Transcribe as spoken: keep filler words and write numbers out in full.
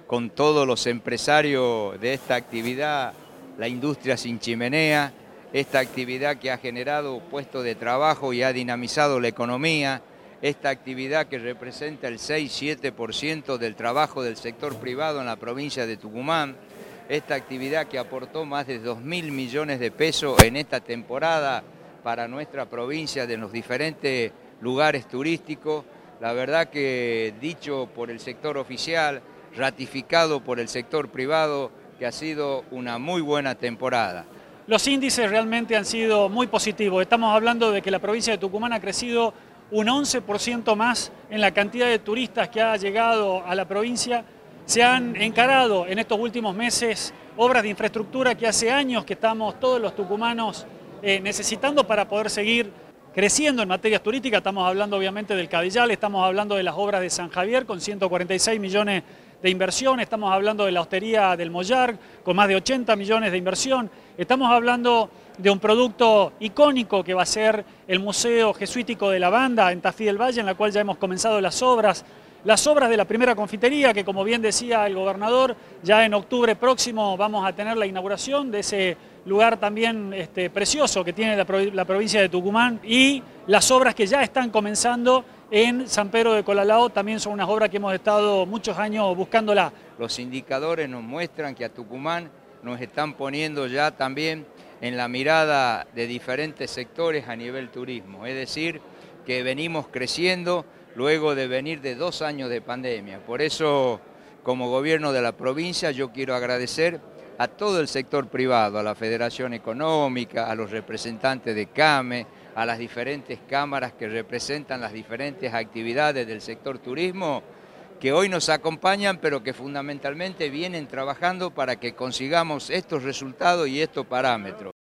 con todos los empresarios de esta actividad, la industria sin chimenea, esta actividad que ha generado puestos de trabajo y ha dinamizado la economía, esta actividad que representa el seis a siete por ciento del trabajo del sector privado en la provincia de Tucumán, esta actividad que aportó más de dos mil millones de pesos en esta temporada para nuestra provincia de los diferentes lugares turísticos. La verdad que dicho por el sector oficial, ratificado por el sector privado, que ha sido una muy buena temporada. Los índices realmente han sido muy positivos. Estamos hablando de que la provincia de Tucumán ha crecido un once por ciento más en la cantidad de turistas que ha llegado a la provincia. Se han encarado en estos últimos meses obras de infraestructura que hace años que estamos todos los tucumanos eh, necesitando para poder seguir creciendo en materias turísticas. Estamos hablando obviamente del Cadillal, estamos hablando de las obras de San Javier con ciento cuarenta y seis millones de inversión, estamos hablando de la hostería del Mollar con más de ochenta millones de inversión, estamos hablando de un producto icónico que va a ser el Museo Jesuítico de la Banda en Tafí del Valle, en la cual ya hemos comenzado las obras, las obras de la primera confitería, que como bien decía el gobernador, ya en octubre próximo vamos a tener la inauguración de ese lugar también este, precioso que tiene la, la provincia de Tucumán, y las obras que ya están comenzando en San Pedro de Colalao también son unas obras que hemos estado muchos años buscándola. Los indicadores nos muestran que a Tucumán nos están poniendo ya también en la mirada de diferentes sectores a nivel turismo, es decir, que venimos creciendo luego de venir de dos años de pandemia. Por eso, como gobierno de la provincia, yo quiero agradecer a todo el sector privado, a la Federación Económica, a los representantes de CAME, a las diferentes cámaras que representan las diferentes actividades del sector turismo, que hoy nos acompañan, pero que fundamentalmente vienen trabajando para que consigamos estos resultados y estos parámetros.